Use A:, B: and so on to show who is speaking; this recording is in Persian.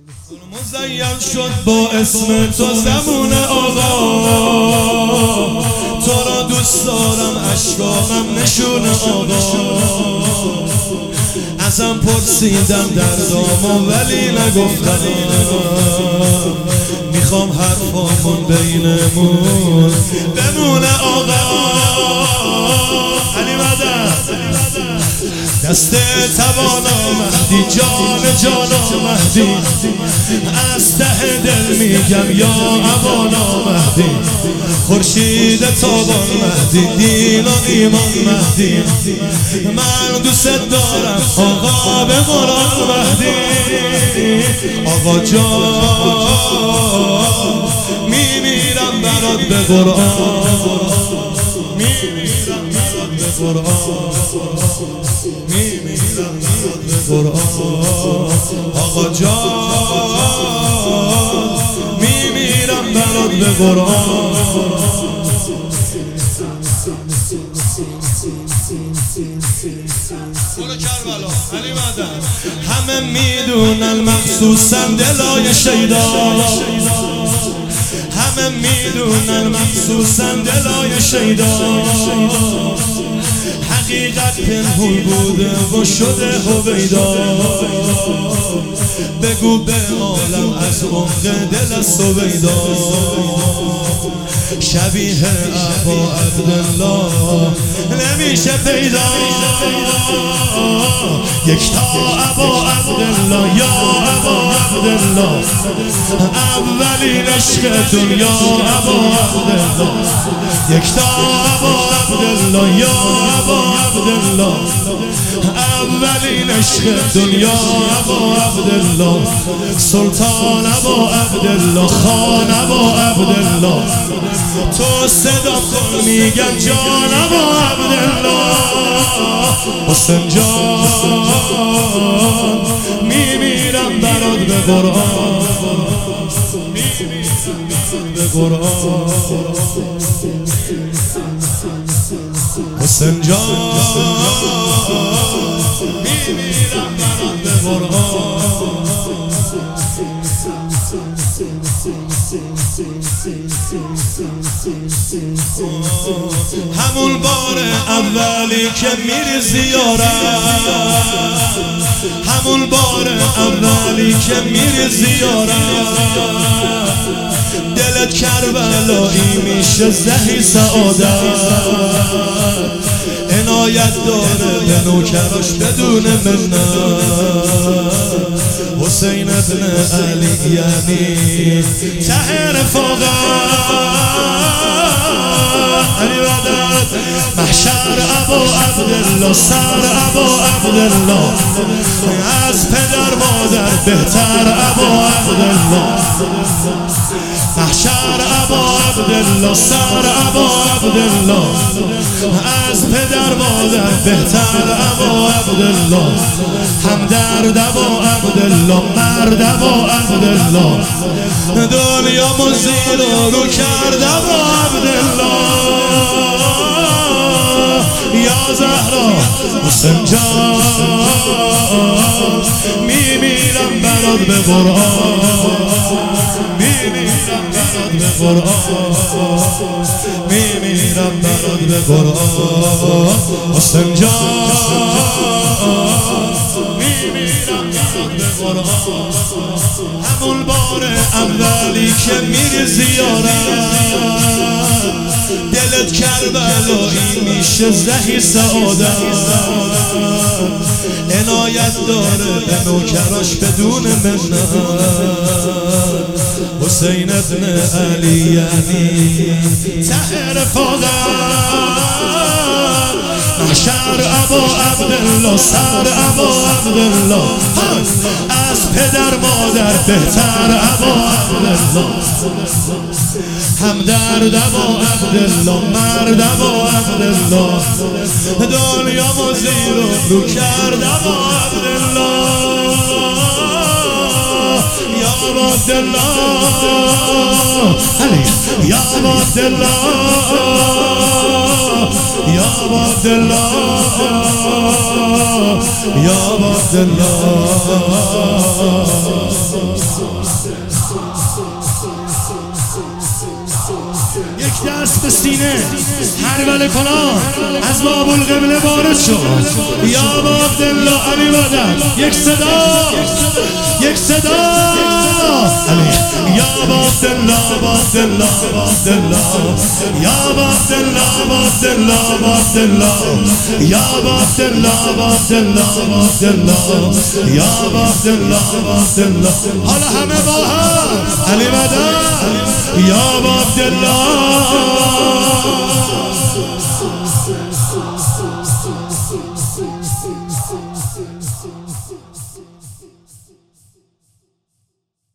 A: مزین شد با اسم تو زبون آقا، تو را دوست دارم اشکاقم نشون آقا. ازم پرسیدم دردامو ولی نگفتم، میخوام حرفامون بینمون بمونه آقا. علی مدد دست توانا مهدی، جان جانا مهدی، از ته دل میگم یا ابانا مهدی. خورشید تابان مهدی، دین و ایمان مهدی، من دوست دارم آقا به قرآن مهدی. آقا جان میمیرم برات به قرآن، میمیرم برات به قرآن، میمیرم برات به قرآن. آقا جان میمیرم برات به قرآن. کربلا علی مدد همه میدونن مخصوصا دلای شیدا، همه میدونن مخصوصا دلای شیدا. حقیقت پنهون بوده و شده هویدا، بگو به عالم از عمق دل سویدا. شبیه ابا عبدالله نمیشه پیدا، یکتا ابا عبدالله یا ابا عبدالله، اولین عشق دنیا ابا عبدالله. یکتا ابا عبدالله یا ابا عبدالله، اولین عشق دنیا ابا عبدالله. سلطان ابا عبدالله، خان ابا عبدالله، تو صدا کن میگم جان ابا عبدالله. حسین جان میمیرم برات به قرآن، میمیرم برات به قرآن. حسین جان میمیرم برات به قرآن. همون بار اولی که میری زیارت، همون بار اولی که میری زیارت، دلت کربلایی میشه زهی سعادت. عنایت داره به نوکراش بدون منت، حسین ابن علی یعنی ته رفاقت. علی مدد محشر ابا عبدالله، سر ابا عبدالله، از پدر مادر بهتر ابا عبدالله. محشر ابا عبدالله، سر ابا عبدالله، از پدر مادر بهتر ابا عبدالله. همدرد ابا عبدالله، مرد ابا عبدالله، دنیا مزیر رو کرد ابا عبدالله. یا زهرا حسین جان میمیرم برات به قرآن، میمیرم برات به قرآن، میمیرم برات به قرآن. حسین جان میمیرم برات به قرآن. همون بار اولی که میری زیارت، دلت کربلایی میشه زهی سعادت. عنایت داره به نوکراش بدون منت، حسین ابن علی یعنی ته رفاقت. محشر ابا عبدالله، سر ابا عبدالله، از پدر مادر بهتر ابا عبدالله. همدرد ابا عبدالله، مرد ابا عبدالله، دنیا مزیر رو کرد ابا عبدالله. یا عبدالله علی، یا عبدالله، یا عبدالله، یا عبدالله. دست سینه هرول کنان از باب القبله وارد شد. یا با عبدالله علی بدر یک صدا یک صدا علی. یا با عبدالله با عبدالله با عبدالله یا با عبدالله با عبدالله با عبدالله یا با عبدالله با عبدالله با عبدالله یا با عبدالله با عبدالله. حالا همه با هم علی بدر یا با عبدالله